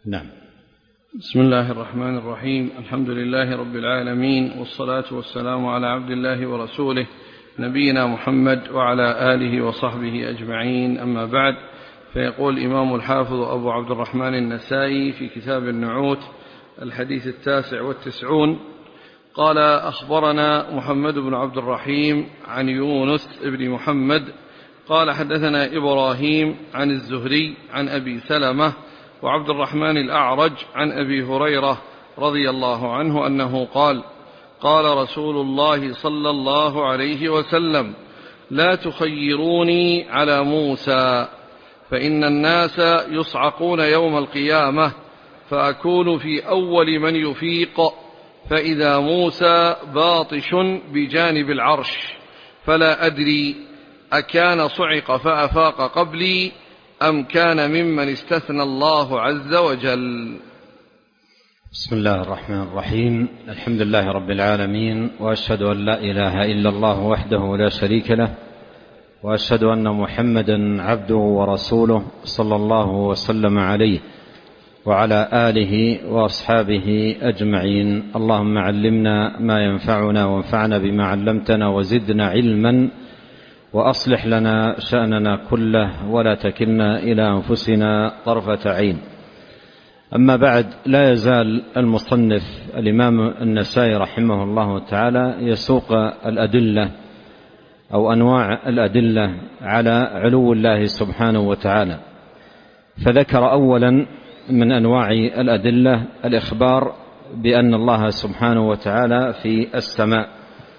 نعم. بسم الله الرحمن الرحيم. الحمد لله رب العالمين، والصلاة والسلام على عبد الله ورسوله نبينا محمد وعلى آله وصحبه أجمعين، أما بعد. فيقول الإمام الحافظ أبو عبد الرحمن النسائي في كتاب النعوت الحديث 99: قال: أخبرنا محمد بن عبد الرحيم عن يونس بن محمد قال: حدثنا إبراهيم عن الزهري عن أبي سلمة وعبد الرحمن الأعرج عن أبي هريرة رضي الله عنه أنه قال: قال رسول الله صلى الله عليه وسلم: لا تخيروني على موسى، فإن الناس يصعقون يوم القيامة، فأكون في أول من يفيق، فإذا موسى باطش بجانب العرش، فلا أدري أكان صعق فأفاق قبلي أم كان ممن استثنى الله عز وجل. بسم الله الرحمن الرحيم. الحمد لله رب العالمين، وأشهد أن لا إله إلا الله وحده لا شريك له، وأشهد أن محمدا عبده ورسوله صلى الله وسلم عليه وعلى آله وأصحابه أجمعين. اللهم علمنا ما ينفعنا، وانفعنا بما علمتنا، وزدنا علما، وأصلح لنا شأننا كله، ولا تكلنا إلى أنفسنا طرفة عين. أما بعد، لا يزال المصنف الإمام النسائي رحمه الله تعالى يسوق الأدلة أو أنواع الأدلة على علو الله سبحانه وتعالى. فذكر أولا من أنواع الأدلة الإخبار بأن الله سبحانه وتعالى في السماء،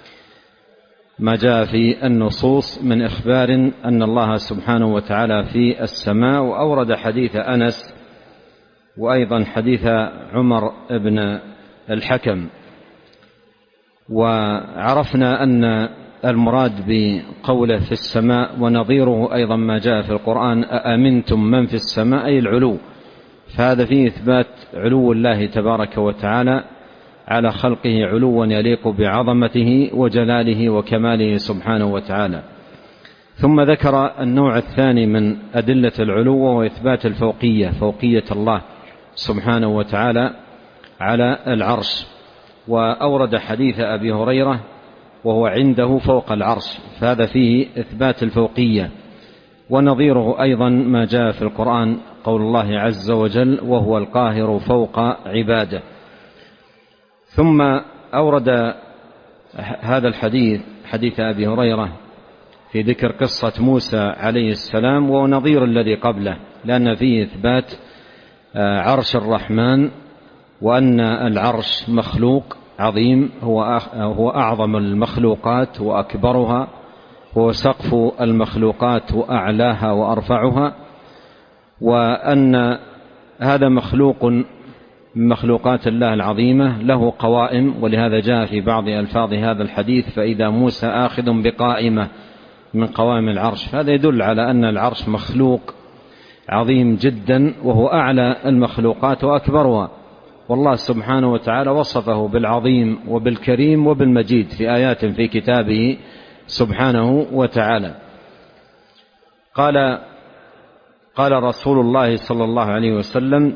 ما جاء في النصوص من إخبار أن الله سبحانه وتعالى في السماء، وأورد حديث أنس وأيضا حديث عمر بن الحكم. وعرفنا أن المراد بقوله في السماء ونظيره أيضا ما جاء في القرآن: أأمنتم من في السماء، أي العلو. فهذا فيه إثبات علو الله تبارك وتعالى على خلقه علوا يليق بعظمته وجلاله وكماله سبحانه وتعالى. ثم ذكر النوع الثاني من أدلة العلو، وإثبات الفوقية، فوقية الله سبحانه وتعالى على العرش، وأورد حديث أبي هريرة وهو عنده فوق العرش، فهذا فيه إثبات الفوقية. ونظيره أيضا ما جاء في القرآن، قول الله عز وجل: وهو القاهر فوق عباده. ثم أورد هذا الحديث، حديث أبي هريرة، في ذكر قصة موسى عليه السلام ونظير الذي قبله، لأن فيه إثبات عرش الرحمن، وأن العرش مخلوق عظيم، هو أعظم المخلوقات وأكبرها، هو سقف المخلوقات وأعلاها وأرفعها، وأن هذا مخلوق من مخلوقات الله العظيمة، له قوائم، ولهذا جاء في بعض ألفاظ هذا الحديث: فإذا موسى آخذ بقائمة من قوائم العرش. هذا يدل على أن العرش مخلوق عظيم جدا، وهو أعلى المخلوقات وأكبرها. والله سبحانه وتعالى وصفه بالعظيم وبالكريم وبالمجيد في آيات في كتابه سبحانه وتعالى. قال رسول الله صلى الله عليه وسلم: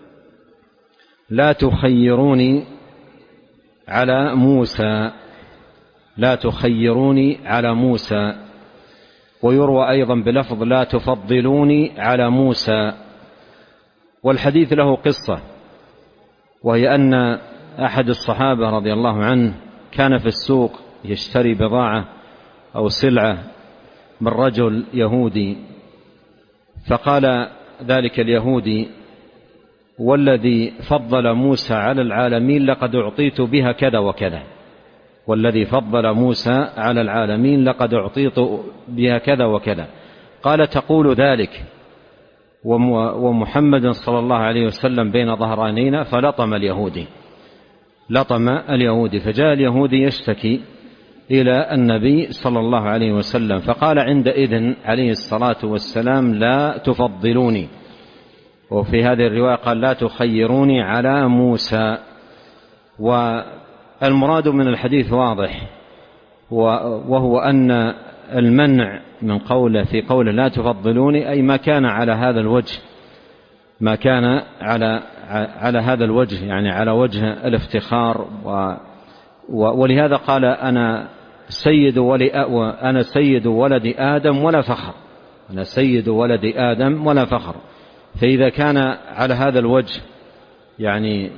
لا تخيروني على موسى، لا تخيروني على موسى. ويروى أيضا بلفظ: لا تفضلوني على موسى. والحديث له قصة، وهي أن أحد الصحابة رضي الله عنه كان في السوق يشتري بضاعة أو سلعة من رجل يهودي، فقال ذلك اليهودي: والذي فضل موسى على العالمين لقد أعطيت بها كذا وكذا، والذي فضل موسى على العالمين لقد أعطيت بها كذا وكذا. قال: تقول ذلك ومحمد صلى الله عليه وسلم بين ظهرانينا؟ فلطم اليهودي، فجاء اليهودي يشتكي إلى النبي صلى الله عليه وسلم، فقال عندئذ عليه الصلاة والسلام: لا تفضلوني. وفي هذه الرواية قال: لا تخيروني على موسى. والمراد من الحديث واضح، وهو أن المنع من قوله في قوله لا تفضلوني، أي ما كان على هذا الوجه، ما كان على على هذا الوجه، يعني على وجه الافتخار، ولهذا قال أنا سيد ولد آدم ولا فخر، أنا سيد ولد آدم ولا فخر. فإذا كان على هذا الوجه يعني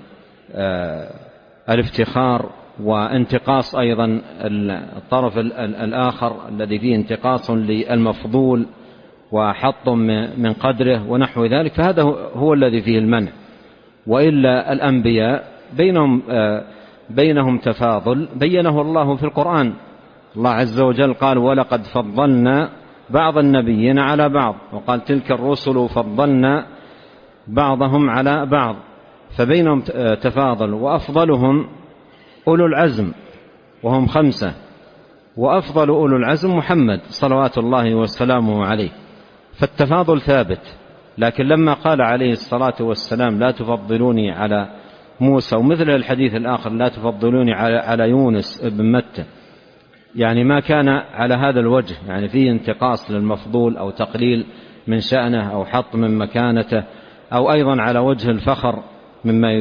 الافتخار وانتقاص أيضا الطرف الآخر الذي فيه انتقاص للمفضول وحط من قدره ونحو ذلك، فهذا هو الذي فيه المنع. وإلا الأنبياء بينهم تفاضل بينه الله في القرآن. الله عز وجل قال ولقد فضلنا بعض النبيين على بعض، وقال تلك الرسل فضلنا بعضهم على بعض، فبينهم تفاضل. وأفضلهم أولو العزم وهم 5، وأفضل أولو العزم محمد صلوات الله وسلامه عليه، فالتفاضل ثابت. لكن لما قال عليه الصلاة والسلام لا تفضلوني على موسى، ومثل الحديث الآخر لا تفضلوني على يونس ابن متى، يعني ما كان على هذا الوجه، يعني فيه انتقاص للمفضول أو تقليل من شأنه أو حط من مكانته، أو أيضا على وجه الفخر مما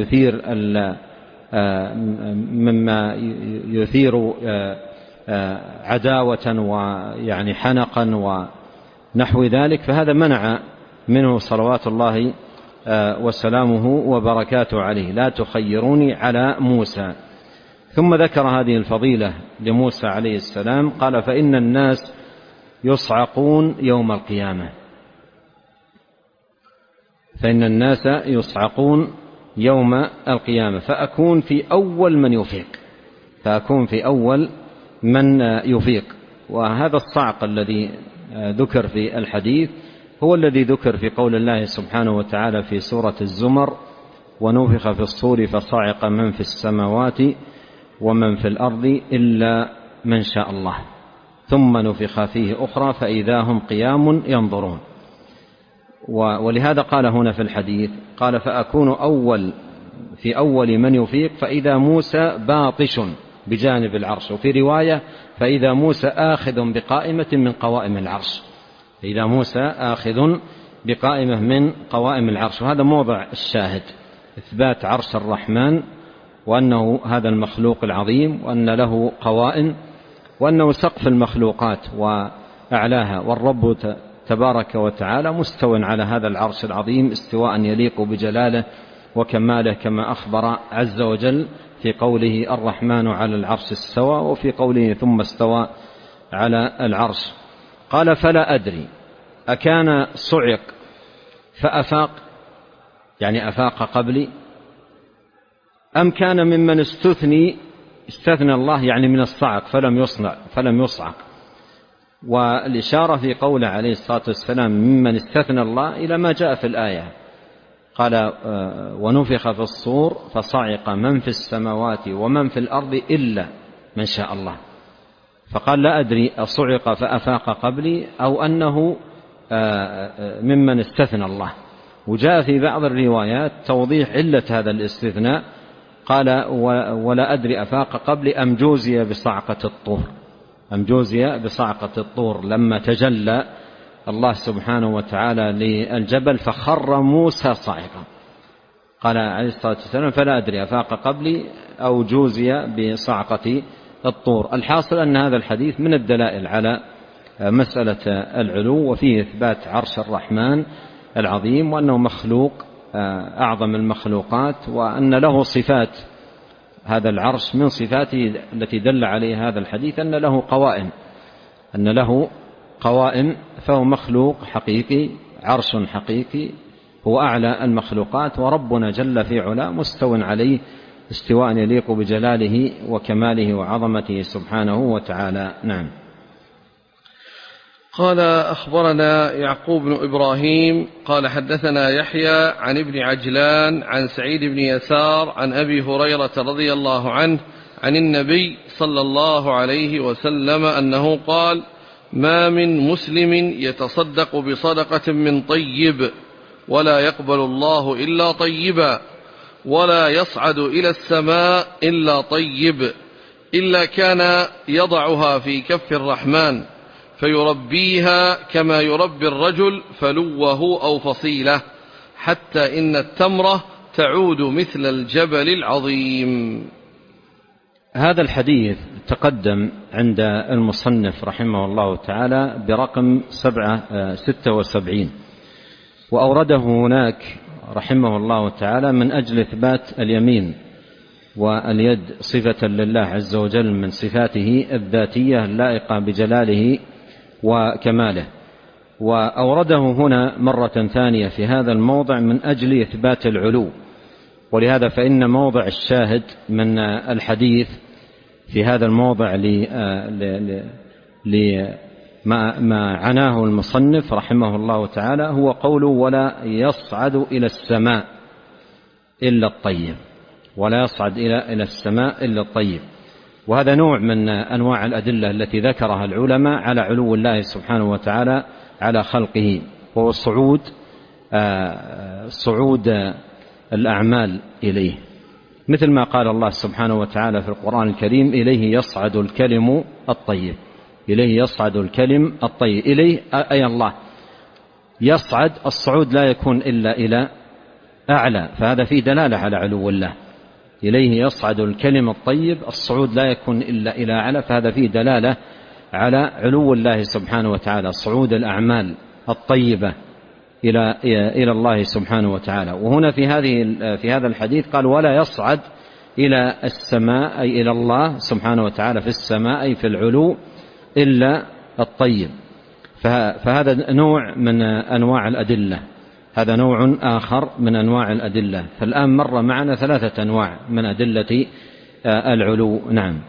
يثير عداوة ويعني حنقا ونحو ذلك، فهذا منع منه صلوات الله وسلامه وبركاته عليه. لا تخيروني على موسى. ثم ذكر هذه الفضيلة لموسى عليه السلام، قال فإن الناس يصعقون يوم القيامة، فإن الناس يصعقون يوم القيامة فأكون في أول من يفيق. وهذا الصعق الذي ذكر في الحديث هو الذي ذكر في قول الله سبحانه وتعالى في سورة الزمر ونفخ في الصور فصعق من في السماوات ومن في الأرض إلا من شاء الله ثم نفخ فيه أخرى فإذا هم قيام ينظرون. ولهذا قال هنا في الحديث قال فأكون في أول من يفيق فإذا موسى باطش بجانب العرش، وفي رواية فإذا موسى آخذ بقائمة من قوائم العرش، فإذا موسى آخذ بقائمة من قوائم العرش. وهذا موضع الشاهد، إثبات عرش الرحمن، وأنه هذا المخلوق العظيم، وأن له قوائم، وأنه سقف المخلوقات وأعلاها، والرب تبارك وتعالى مستو على هذا العرش العظيم استواء يليق بجلاله وكماله، كما أخبر عز وجل في قوله الرحمن على العرش استوى، وفي قوله ثم استوى على العرش. قال فلا أدري أكان صعق فأفاق، يعني أفاق قبلي، أم كان ممن استثنى الله يعني من الصعق فلم يصعق. والإشارة في قوله عليه الصلاة والسلام ممن استثنى الله إلى ما جاء في الآية، قال ونفخ في الصور فصعق من في السماوات ومن في الأرض إلا من شاء الله. فقال لا أدري أصعق فأفاق قبلي أو أنه ممن استثنى الله. وجاء في بعض الروايات توضيح علة هذا الاستثناء، قال ولا أدري أفاق قبلي أم جوزي بصعقة الطور لما تجلى الله سبحانه وتعالى للجبل فخر موسى صاعقا. قال عليه الصلاة والسلام فلا أدري أفاق قبلي أو جوزي بصعقة الطور. الحاصل أن هذا الحديث من الدلائل على مسألة العلو، وفيه إثبات عرش الرحمن العظيم، وأنه مخلوق أعظم المخلوقات، وأن له صفات. هذا العرش من صفاته التي دل عليها هذا الحديث أن له قوائم، فهو مخلوق حقيقي، عرش حقيقي، هو أعلى المخلوقات، وربنا جل في علا مستو عليه استواء يليق بجلاله وكماله وعظمته سبحانه وتعالى. نعم. قال أخبرنا يعقوب بن إبراهيم قال حدثنا يحيى عن ابن عجلان عن سعيد بن يسار عن أبي هريرة رضي الله عنه عن النبي صلى الله عليه وسلم أنه قال ما من مسلم يتصدق بصدقة من طيب ولا يقبل الله إلا طيبا ولا يصعد إلى السماء إلا طيب إلا كان يضعها في كف الرحمن فيربيها كما يربي الرجل فلوه أو فصيله، حتى إن التمرة تعود مثل الجبل العظيم. هذا الحديث تقدم عند المصنف رحمه الله تعالى برقم 776، وأورده هناك رحمه الله تعالى من أجل إثبات اليمين واليد صفة لله عز وجل من صفاته الذاتية اللائقة بجلاله وكماله، وأورده هنا مرة ثانية في هذا الموضع من أجل إثبات العلو. ولهذا فإن موضع الشاهد من الحديث في هذا الموضع لما عناه المصنف رحمه الله تعالى هو قوله ولا يصعد إلى السماء إلا الطيب، ولا يصعد إلى السماء إلا الطيب. وهذا نوع من أنواع الأدلة التي ذكرها العلماء على علو الله سبحانه وتعالى على خلقه، وهو صعود الأعمال إليه، مثل ما قال الله سبحانه وتعالى في القرآن الكريم إليه يصعد الكلم الطيب، إليه يصعد الكلم الطيب، إليه أي الله يصعد. الصعود لا يكون إلا إلى أعلى، فهذا فيه دلالة على علو الله. إليه يصعد الكلم الطيب، الصعود لا يكون إلا إلى أعلى، فهذا فيه دلالة على علو الله سبحانه وتعالى، صعود الأعمال الطيبة إلى الله سبحانه وتعالى. وهنا في هذا الحديث قال ولا يصعد إلى السماء أي إلى الله سبحانه وتعالى في السماء أي في العلو إلا الطيب. فهذا نوع من أنواع الأدلة، هذا نوع آخر من أنواع الأدلة. فالآن مر معنا 3 أنواع من أدلة العلو. نعم.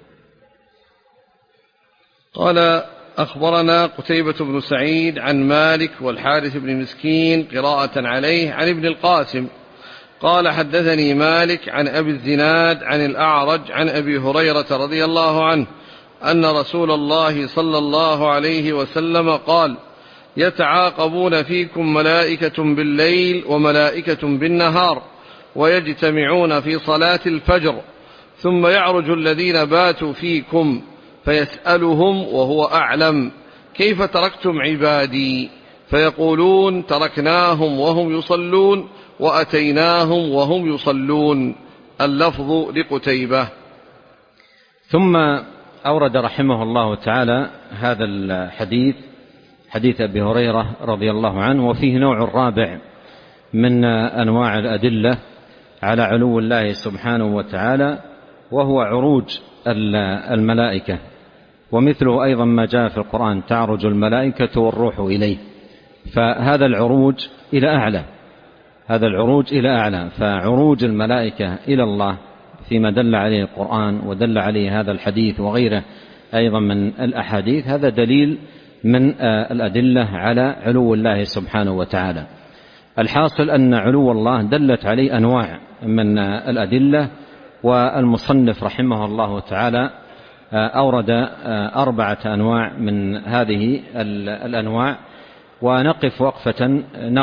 قال أخبرنا قتيبة بن سعيد عن مالك والحارث بن مسكين قراءة عليه عن ابن القاسم قال حدثني مالك عن أبي الزناد عن الأعرج عن أبي هريرة رضي الله عنه أن رسول الله صلى الله عليه وسلم قال يتعاقبون فيكم ملائكة بالليل وملائكة بالنهار ويجتمعون في صلاة الفجر، ثم يعرج الذين باتوا فيكم فيسألهم وهو أعلم كيف تركتم عبادي، فيقولون تركناهم وهم يصلون وأتيناهم وهم يصلون. اللفظ لقتيبة. ثم أورد رحمه الله تعالى هذا الحديث، حديث أبي هريرة رضي الله عنه، وفيه نوع رابع من أنواع الأدلة على علو الله سبحانه وتعالى، وهو عروج الملائكة، ومثله أيضا ما جاء في القرآن تعرج الملائكة والروح إليه. فهذا العروج إلى أعلى، هذا العروج إلى أعلى. فعروج الملائكة إلى الله فيما دل عليه القرآن ودل عليه هذا الحديث وغيره أيضا من الأحاديث، هذا دليل من الأدلة على علو الله سبحانه وتعالى. الحاصل أن علو الله دلت عليه أنواع من الأدلة، والمصنف رحمه الله تعالى أورد 4 أنواع من هذه الأنواع، ونقف وقفة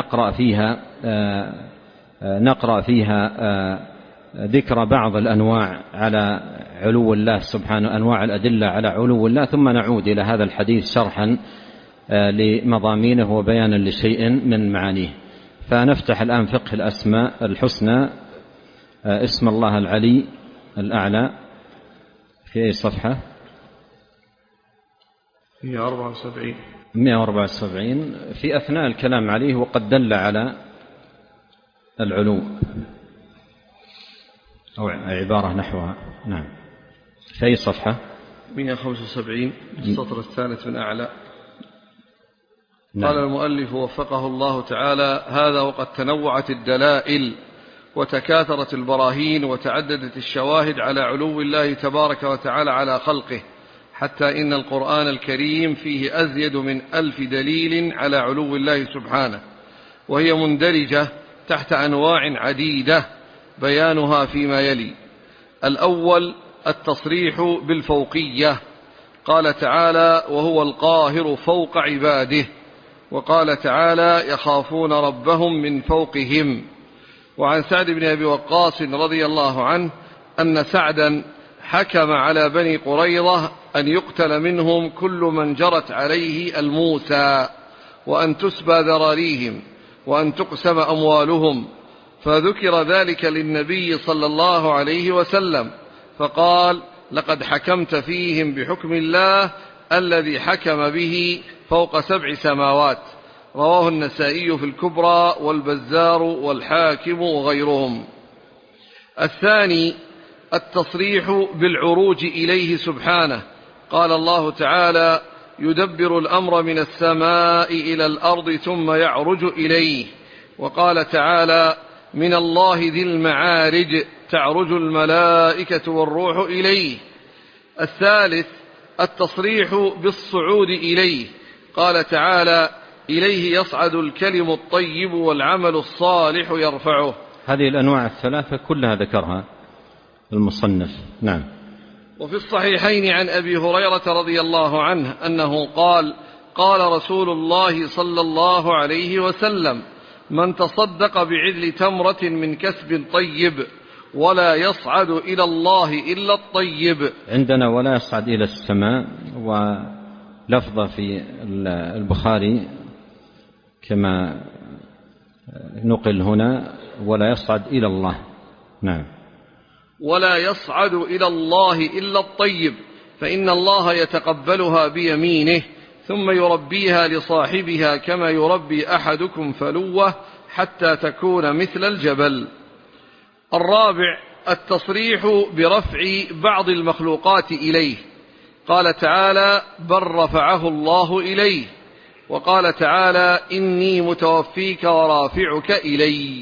نقرأ فيها ذكر بعض الأنواع على علو الله سبحانه، أنواع الأدلة على علو الله، ثم نعود إلى هذا الحديث شرحا لمضامينه وبيانا لشيء من معانيه. فنفتح الآن فقه الأسماء الحسنى، اسم الله العلي الأعلى، في أي صفحة؟ 174 في أثناء الكلام عليه، وقد دل على العلو أو عبارة نحوها. نعم. في أي صفحة؟ 175 السطر الثالث من أعلى. نعم. قال المؤلف وفقه الله تعالى هذا وقد تنوعت الدلائل وتكاثرت البراهين وتعددت الشواهد على علو الله تبارك وتعالى على خلقه، حتى إن القرآن الكريم فيه أزيد من 1000 دليل على علو الله سبحانه، وهي مندرجة تحت أنواع عديدة بيانها فيما يلي. الأول التصريح بالفوقية، قال تعالى وهو القاهر فوق عباده، وقال تعالى يخافون ربهم من فوقهم. وعن سعد بن أبي وقاص رضي الله عنه أن سعدا حكم على بني قريظة أن يقتل منهم كل من جرت عليه الموسى، وأن تسبى ذراريهم، وأن تقسم أموالهم، فذكر ذلك للنبي صلى الله عليه وسلم فقال: لقد حكمت فيهم بحكم الله الذي حكم به فوق 7 سماوات. رواه النسائي في الكبرى والبزار والحاكم وغيرهم. الثاني التصريح بالعروج إليه سبحانه. قال الله تعالى: يدبر الأمر من السماء إلى الأرض ثم يعرج إليه. وقال تعالى: من الله ذي المعارج تعرج الملائكة والروح إليه. الثالث التصريح بالصعود إليه. قال تعالى: إليه يصعد الكلم الطيب والعمل الصالح يرفعه. هذه الأنواع الثلاثة كلها ذكرها المصنف. نعم. وفي الصحيحين عن أبي هريرة رضي الله عنه أنه قال: قال رسول الله صلى الله عليه وسلم: من تصدق بعدل تمرة من كسب طيب ولا يصعد إلى الله إلا الطيب. عندنا ولا يصعد إلى السماء، ولفظة في البخاري كما نقل هنا: ولا يصعد إلى الله. نعم. ولا يصعد إلى الله إلا الطيب، فإن الله يتقبلها بيمينه ثم يربيها لصاحبها كما يربي أحدكم فلوه حتى تكون مثل الجبل. الرابع التصريح برفع بعض المخلوقات إليه. قال تعالى: بل رفعه الله إليه. وقال تعالى: إني متوفيك ورافعك إلي.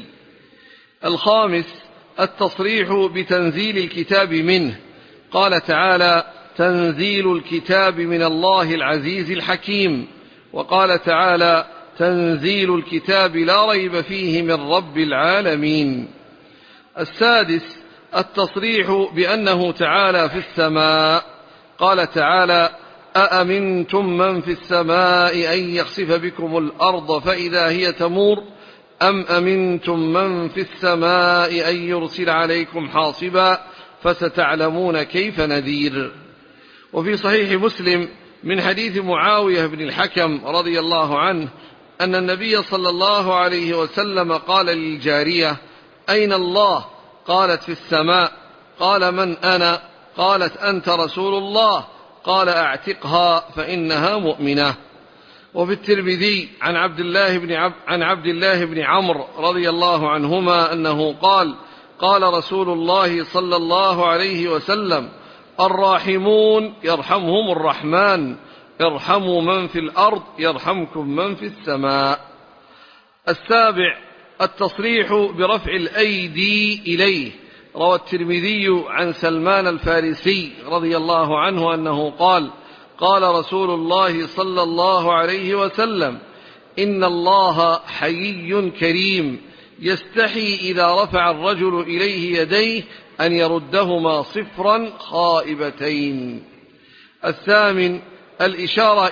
الخامس التصريح بتنزيل الكتاب منه. قال تعالى: تنزيل الكتاب من الله العزيز الحكيم. وقال تعالى: تنزيل الكتاب لا ريب فيه من رب العالمين. السادس التصريح بأنه تعالى في السماء. قال تعالى: أأمنتم من في السماء أن يخسف بكم الأرض فإذا هي تمور أم أمنتم من في السماء أن يرسل عليكم حاصبا فستعلمون كيف نذير. وفي صحيح مسلم من حديث معاوية بن الحكم رضي الله عنه أن النبي صلى الله عليه وسلم قال للجارية: أين الله؟ قالت: في السماء. قال: من أنا؟ قالت: أنت رسول الله. قال: أعتقها فإنها مؤمنة. وفي الترمذي عن عبد الله بن عمرو رضي الله عنهما أنه قال: قال رسول الله صلى الله عليه وسلم: الراحمون يرحمهم الرحمن، ارحموا من في الأرض يرحمكم من في السماء. السابع التصريح برفع الأيدي إليه. روى الترمذي عن سلمان الفارسي رضي الله عنه أنه قال: قال رسول الله صلى الله عليه وسلم: إن الله حيي كريم يستحي إذا رفع الرجل إليه يديه أن يردهما صفرا خائبتين. الثامن الإشارة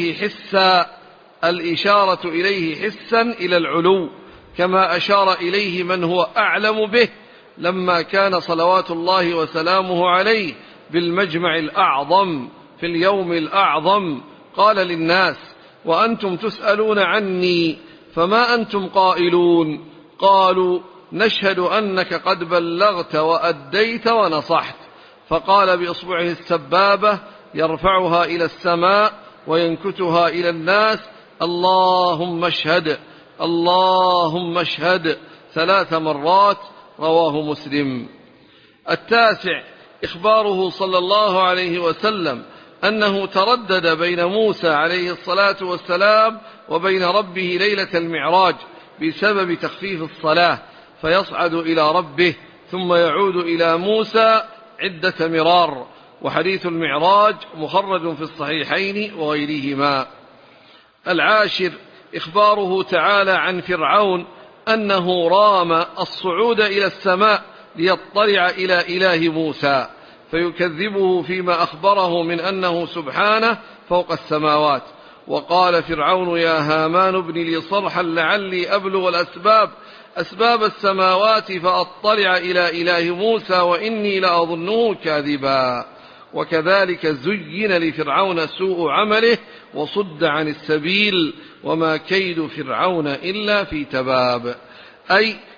إليه حسا إلى العلو، كما أشار إليه من هو أعلم به لما كان صلوات الله وسلامه عليه بالمجمع الأعظم في اليوم الأعظم قال للناس: وأنتم تسألون عني فما أنتم قائلون؟ قالوا: نشهد أنك قد بلغت وأديت ونصحت. فقال بإصبعه السبابة يرفعها إلى السماء وينكتها إلى الناس: اللهم اشهد، اللهم اشهد 3 مرات. رواه مسلم. التاسع إخباره صلى الله عليه وسلم أنه تردد بين موسى عليه الصلاة والسلام وبين ربه ليلة المعراج بسبب تخفيف الصلاة، فيصعد إلى ربه ثم يعود إلى موسى عدة مرار. وحديث المعراج مخرج في الصحيحين وغيرهما. العاشر إخباره تعالى عن فرعون أنه رام الصعود إلى السماء ليطلع إلى إله موسى، فيكذبه فيما أخبره من أنه سبحانه فوق السماوات. وقال فرعون: يا هامان ابن لي صرحا لعلي أبلغ أسباب السماوات فأطلع إلى إله موسى وإني لأظنه كاذبا. وكذلك زين لفرعون سوء عمله وصد عن السبيل وما كيد فرعون إلا في تباب. أي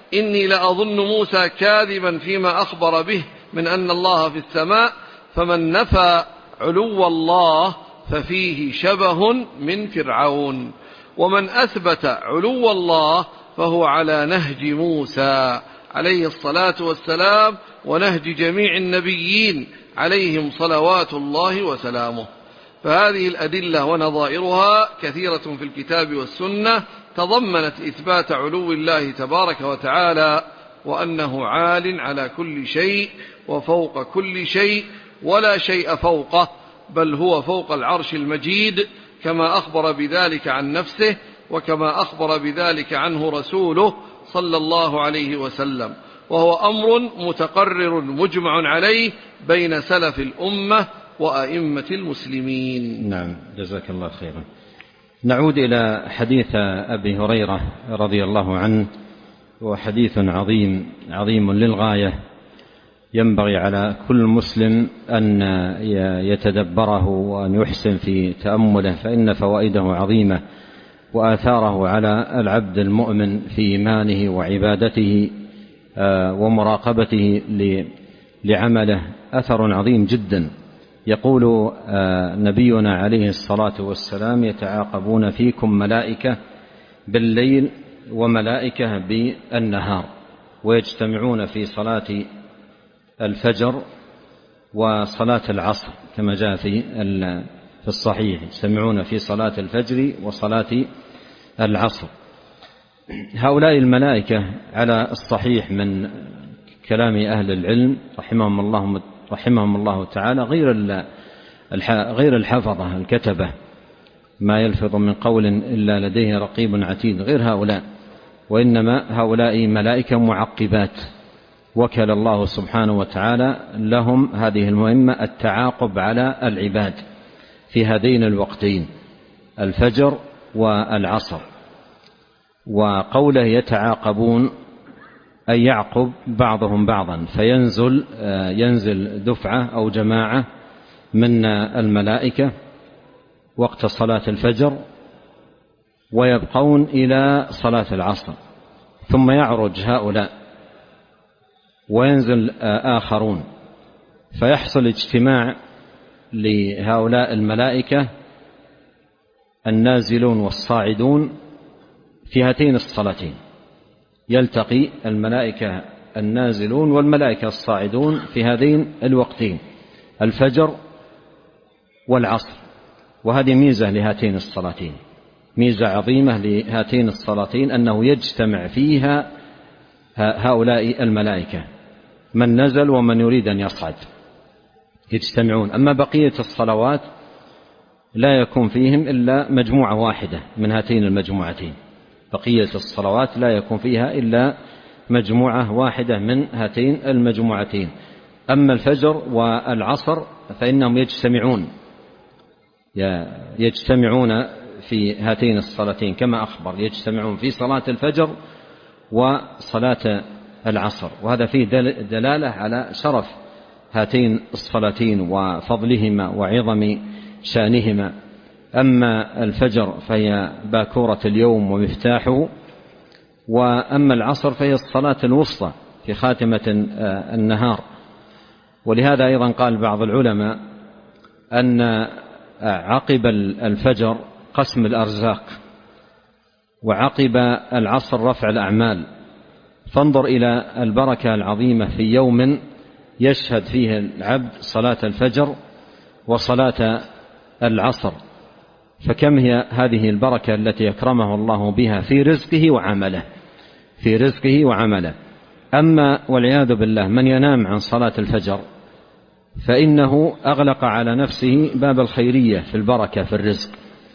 إني لأظن موسى كاذبا فيما أخبر به من أن الله في السماء، فمن نفى علو الله ففيه شبه من فرعون، ومن أثبت علو الله فهو على نهج موسى عليه الصلاة والسلام ونهج جميع النبيين عليهم صلوات الله وسلامه. فهذه الأدلة ونظائرها كثيرة في الكتاب والسنة تضمنت إثبات علو الله تبارك وتعالى، وأنه عال على كل شيء وفوق كل شيء ولا شيء فوقه، بل هو فوق العرش المجيد كما أخبر بذلك عن نفسه، وكما أخبر بذلك عنه رسوله صلى الله عليه وسلم، وهو أمر متقرر مجمع عليه بين سلف الأمة وأئمة المسلمين. نعم، جزاك الله خيرا. نعود إلى حديث أبي هريرة رضي الله عنه، وحديث عظيم للغاية، ينبغي على كل مسلم أن يتدبره وأن يحسن في تأمله، فإن فوائده عظيمة وآثاره على العبد المؤمن في إيمانه وعبادته ومراقبته لعمله أثر عظيم جدا. يقول نبينا عليه الصلاة والسلام: يتعاقبون فيكم ملائكة بالليل وملائكة بالنهار، ويجتمعون في صلاة الفجر وصلاة العصر، كما جاء في الصحيح، يجتمعون في صلاة الفجر وصلاة العصر. هؤلاء الملائكة على الصحيح من كلام أهل العلم رحمهم الله تعالى غير الحفظة الكتبة، ما يلفظ من قول إلا لديه رقيب عتيد، غير هؤلاء، وإنما هؤلاء ملائكة معقبات وكل الله سبحانه وتعالى لهم هذه المهمة، التعاقب على العباد في هذين الوقتين، الفجر والعصر. وقوله يتعاقبون أي يعقب بعضهم بعضا، فينزل دفعة أو جماعة من الملائكة وقت صلاة الفجر، ويبقون إلى صلاة العصر، ثم يعرج هؤلاء وينزل آخرون، فيحصل اجتماع لهؤلاء الملائكة النازلون والصاعدون في هاتين الصلاتين، يلتقي الملائكة النازلون والملائكة الصاعدون في هذين الوقتين، الفجر والعصر. وهذه ميزة لهاتين الصلاتين، ميزة عظيمة لهاتين الصلاتين، أنه يجتمع فيها هؤلاء الملائكة، من نزل ومن يريد أن يصعد يجتمعون. أما بقية الصلوات لا يكون فيهم إلا مجموعة واحدة من هاتين المجموعتين، بقية الصلوات لا يكون فيها إلا مجموعة واحدة من هاتين المجموعتين. أما الفجر والعصر فإنهم يجتمعون في هاتين الصلاتين كما أخبر، يجتمعون في صلاة الفجر وصلاة العصر، وهذا فيه دلالة على شرف هاتين الصلاتين وفضلهما وعظم شأنهما. أما الفجر فهي باكورة اليوم ومفتاحه، وأما العصر فهي الصلاة الوسطى في خاتمة النهار. ولهذا أيضا قال بعض العلماء أن عقب الفجر قسم الأرزاق، وعقب العصر رفع الأعمال. فانظر إلى البركة العظيمة في يوم يشهد فيه العبد صلاة الفجر وصلاة العصر، فكم هي هذه البركة التي يكرمه الله بها في رزقه وعمله. أما والعياذ بالله من ينام عن صلاة الفجر فإنه أغلق على نفسه باب الخيرية في البركة في الرزق.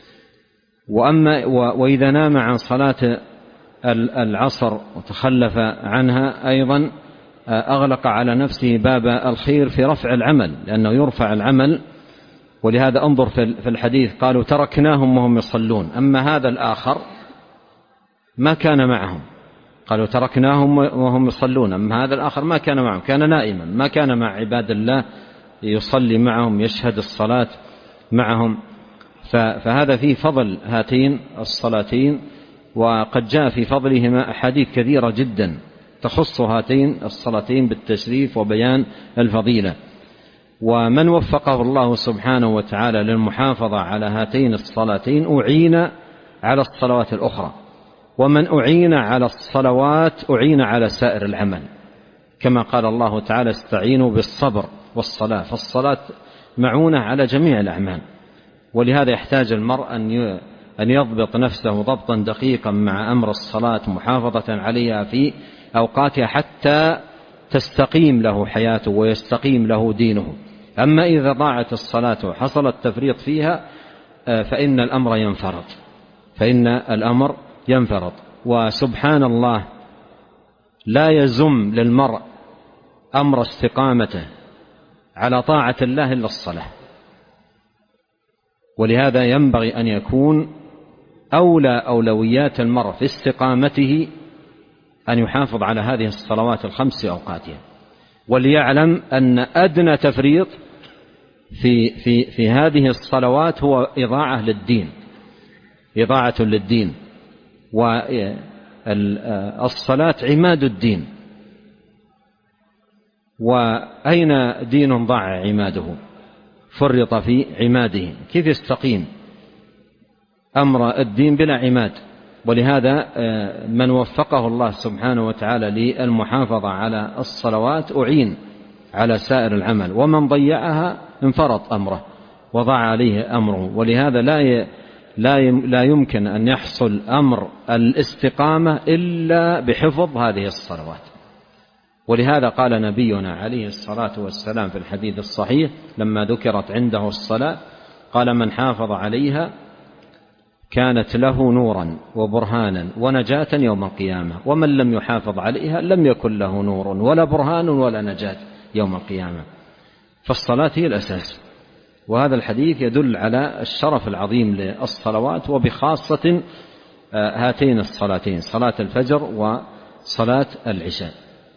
وإذا نام عن صلاة العصر وتخلف عنها أيضا أغلق على نفسه باب الخير في رفع العمل، لأنه يرفع العمل. ولهذا انظر في الحديث قالوا تركناهم وهم يصلون، أما هذا الآخر ما كان معهم، قالوا تركناهم وهم يصلون، أما هذا الآخر ما كان معهم، كان نائما، ما كان مع عباد الله يصلي معهم يشهد الصلاة معهم. فهذا فيه فضل هاتين الصلاتين، وقد جاء في فضلهما أحاديث كثيرة جدا تخص هاتين الصلاتين بالتشريف وبيان الفضيلة. ومن وفقه الله سبحانه وتعالى للمحافظة على هاتين الصلاتين أعين على الصلوات الأخرى، ومن أعين على الصلوات أعين على سائر العمل، كما قال الله تعالى: استعينوا بالصبر والصلاة. فالصلاة معونة على جميع الأعمال، ولهذا يحتاج المرء أن يضبط نفسه ضبطا دقيقا مع أمر الصلاة، محافظة عليها في أوقاتها حتى تستقيم له حياته ويستقيم له دينه. أما إذا ضاعت الصلاة وحصل التفريط فيها فإن الأمر ينفرط. وسبحان الله، لا يزم للمرء أمر استقامته على طاعة الله إلا الصلاة. ولهذا ينبغي أن يكون أولويات المرء في استقامته أن يحافظ على هذه الصلوات الخمس أوقاتها، وليعلم أن أدنى تفريط في هذه الصلوات هو إضاعة للدين. والصلاة عماد الدين، وأين دين ضاع عماده فرط في عماده؟ كيف يستقيم أمر الدين بلا عماد؟ ولهذا من وفقه الله سبحانه وتعالى للمحافظة على الصلوات أعين على سائر العمل، ومن ضيعها انفرط أمره وضاع عليه أمره. ولهذا لا يمكن أن يحصل أمر الاستقامة إلا بحفظ هذه الصلوات. ولهذا قال نبينا عليه الصلاة والسلام في الحديث الصحيح لما ذكرت عنده الصلاة، قال: من حافظ عليها كانت له نورا وبرهانا ونجاة يوم القيامة، ومن لم يحافظ عليها لم يكن له نور ولا برهان ولا نجاة يوم القيامة. فالصلاة هي الأساس، وهذا الحديث يدل على الشرف العظيم للصلوات، وبخاصة هاتين الصلاتين، صلاة الفجر وصلاة العشاء.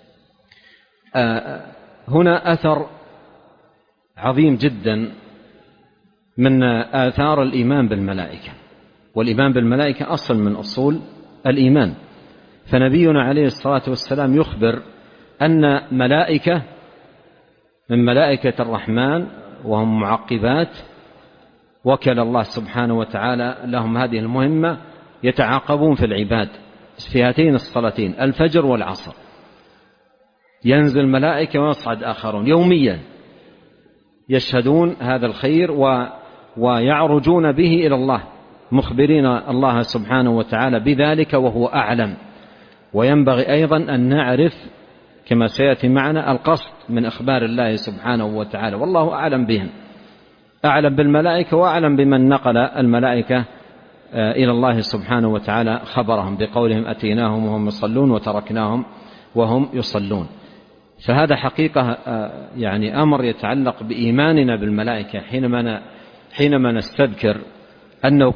هنا أثر عظيم جدا من آثار الإيمان بالملائكة، والإيمان بالملائكة أصل من أصول الإيمان. فنبينا عليه الصلاة والسلام يخبر أن ملائكة من ملائكة الرحمن، وهم معقبات وكل الله سبحانه وتعالى لهم هذه المهمة، يتعاقبون في العباد في هاتين الصلاتين الفجر والعصر. ينزل ملائكة ويصعد آخرون يوميا يشهدون هذا الخير ويعرجون به إلى الله، مخبرين الله سبحانه وتعالى بذلك وهو أعلم. وينبغي أيضا أن نعرف كما سيأتي معنا القصد من أخبار الله سبحانه وتعالى، والله أعلم بهم، أعلم بالملائكة وأعلم بمن نقل الملائكة إلى الله سبحانه وتعالى خبرهم بقولهم: أتيناهم وهم يصلون وتركناهم وهم يصلون. فهذا حقيقة يعني أمر يتعلق بإيماننا بالملائكة، حينما نستذكر أنه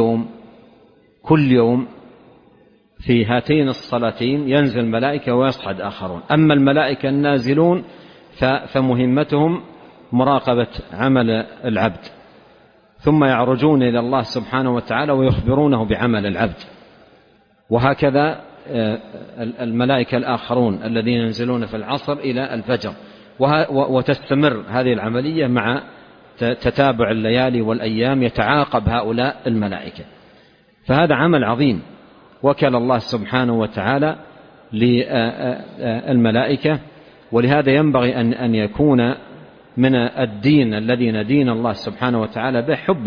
كل يوم في هاتين الصلاتين ينزل ملائكة ويصعد آخرون. أما الملائكة النازلون فمهمتهم مراقبة عمل العبد، ثم يعرجون إلى الله سبحانه وتعالى ويخبرونه بعمل العبد. وهكذا الملائكة الآخرون الذين ينزلون في العصر إلى الفجر، وتستمر هذه العملية مع تتابع الليالي والأيام، يتعاقب هؤلاء الملائكة. فهذا عمل عظيم وكل الله سبحانه وتعالى للملائكة. ولهذا ينبغي أن يكون من الدين الذي ندين الله سبحانه وتعالى به حب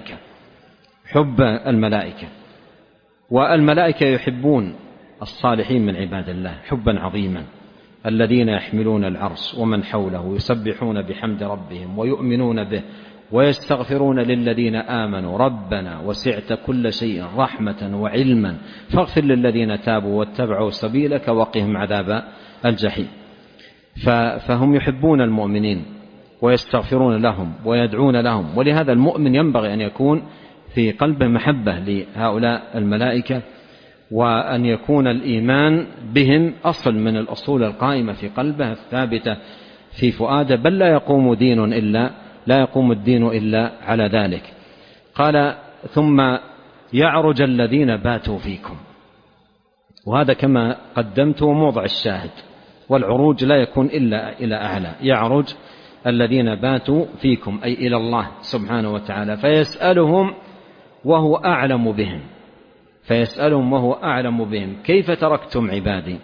الملائكة. والملائكة يحبون الصالحين من عباد الله حبا عظيما، الذين يحملون العرش ومن حوله يسبحون بحمد ربهم ويؤمنون به ويستغفرون للذين آمنوا ربنا وسعت كل شيء رحمة وعلما فاغفر للذين تابوا واتبعوا سبيلك وقهم عذاب الجحيم. فهم يحبون المؤمنين ويستغفرون لهم ويدعون لهم. ولهذا المؤمن ينبغي أن يكون في قلبه محبة لهؤلاء الملائكة، وأن يكون الإيمان بهم أصل من الأصول القائمة في قلبه الثابتة في فؤاده، بل لا يقوم الدين إلا على ذلك. قال: ثم يعرج الذين باتوا فيكم. وهذا كما قدمت هو موضع الشاهد. والعروج لا يكون إلا إلى أعلى، يعرج الذين باتوا فيكم أي إلى الله سبحانه وتعالى فيسألهم وهو أعلم بهم، فيسألهم وهو أعلم بهم كيف تركتم عبادي،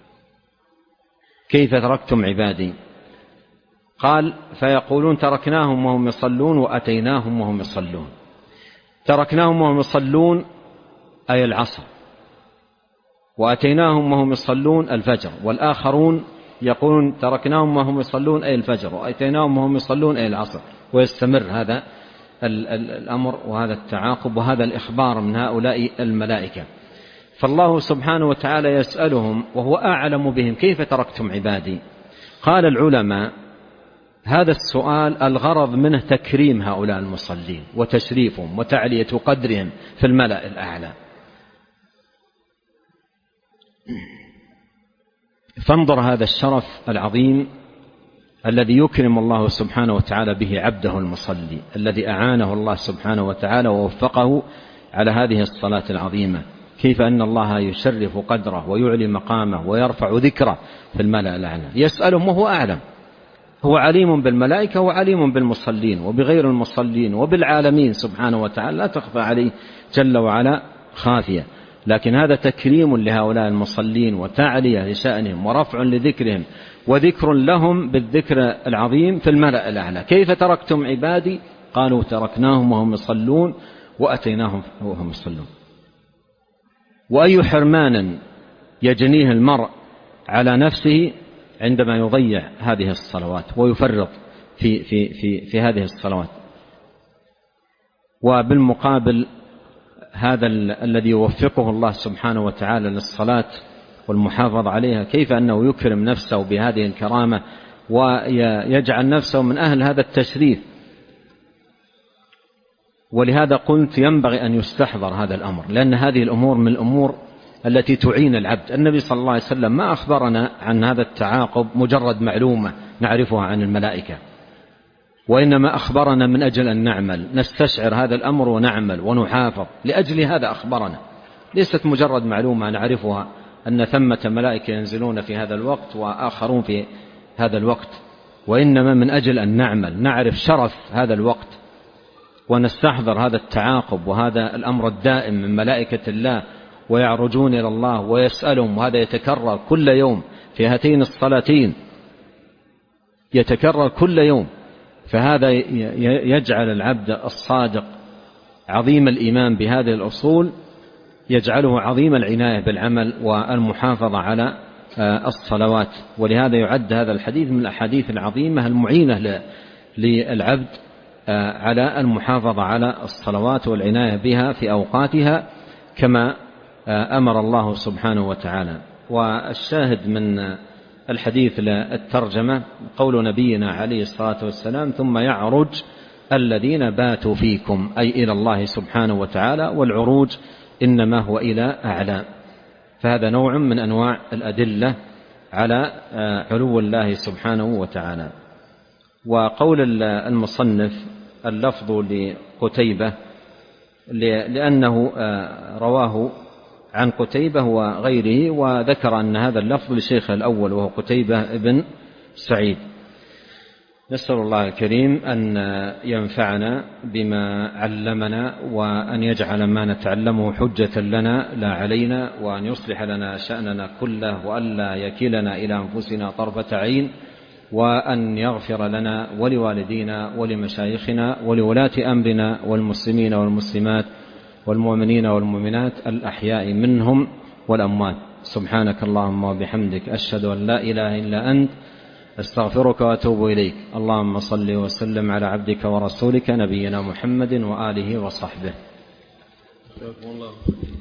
كيف تركتم عبادي؟ قال فيقولون تركناهم وهم يصلون وأتيناهم وهم يصلون. تركناهم وهم يصلون أي العصر، وأتيناهم وهم يصلون الفجر. والآخرون يقولون تركناهم وهم يصلون أي الفجر، وأتيناهم وهم يصلون أي العصر. ويستمر هذا الأمر وهذا التعاقب وهذا الإخبار من هؤلاء الملائكة. فالله سبحانه وتعالى يسألهم وهو أعلم بهم كيف تركتم عبادي. قال العلماء هذا السؤال الغرض منه تكريم هؤلاء المصلين وتشريفهم وتعلية قدرهم في الملأ الأعلى. فانظر هذا الشرف العظيم الذي يكرم الله سبحانه وتعالى به عبده المصلي، الذي أعانه الله سبحانه وتعالى ووفقه على هذه الصلاة العظيمة، كيف أن الله يشرف قدره ويعلي مقامه ويرفع ذكره في الملأ الأعلى. يسألهم وهو أعلم، هو عليم بالملائكة وعليم بالمصلين وبغير المصلين وبالعالمين سبحانه وتعالى، لا تخفى عليه جل وعلا خافية. لكن هذا تكريم لهؤلاء المصلين وتعلية لشأنهم ورفع لذكرهم وذكر لهم بالذكر العظيم في الملأ الأعلى. كيف تركتم عبادي؟ قالوا تركناهم وهم يصلون وأتيناهم وهم يصلون. وأي حرمان يجنيه المرء على نفسه عندما يضيع هذه الصلوات ويفرط في هذه الصلوات. وبالمقابل هذا الذي يوفقه الله سبحانه وتعالى للصلاة والمحافظة عليها كيف أنه يكرم نفسه بهذه الكرامة ويجعل نفسه من أهل هذا التشريف. ولهذا قلت ينبغي أن يستحضر هذا الأمر، لأن هذه الأمور من الأمور التي تعين العبد. النبي صلى الله عليه وسلم ما أخبرنا عن هذا التعاقب مجرد معلومة نعرفها عن الملائكة، وإنما أخبرنا من أجل أن نعمل، نستشعر هذا الأمر ونعمل ونحافظ. لأجل هذا أخبرنا، ليست مجرد معلومة نعرفها أن ثمة ملائكة ينزلون في هذا الوقت وآخرون في هذا الوقت، وإنما من أجل أن نعمل، نعرف شرف هذا الوقت ونستحضر هذا التعاقب وهذا الأمر الدائم من ملائكة الله، ويعرجون إلى الله ويسألهم. وهذا يتكرر كل يوم في هاتين الصلاتين، يتكرر كل يوم. فهذا يجعل العبد الصادق عظيم الإيمان بهذه الأصول، يجعله عظيم العناية بالعمل والمحافظة على الصلوات. ولهذا يعد هذا الحديث من الأحاديث العظيمة المعينة للعبد على المحافظة على الصلوات والعناية بها في أوقاتها كما أمر الله سبحانه وتعالى. والشاهد من الحديث للترجمة قول نبينا عليه الصلاة والسلام ثم يعرج الذين باتوا فيكم أي إلى الله سبحانه وتعالى، والعروج إنما هو إلى أعلى. فهذا نوع من أنواع الأدلة على علو الله سبحانه وتعالى. وقول المصنف اللفظ لقتيبة لأنه رواه عن قتيبة وغيره، وذكر أن هذا اللفظ لشيخ الأول وهو قتيبة بن سعيد. نسأل الله الكريم أن ينفعنا بما علمنا، وأن يجعل ما نتعلمه حجة لنا لا علينا، وأن يصلح لنا شأننا كله، وأن لا يكلنا إلى أنفسنا طرفة عين، وأن يغفر لنا ولوالدينا ولمشايخنا ولولاة أمرنا والمسلمين والمسلمات والمؤمنين والمؤمنات الأحياء منهم والأموات. سبحانك اللهم وبحمدك أشهد أن لا إله إلا أنت أستغفرك وأتوب إليك. اللهم صل وسلم على عبدك ورسولك نبينا محمد وآله وصحبه.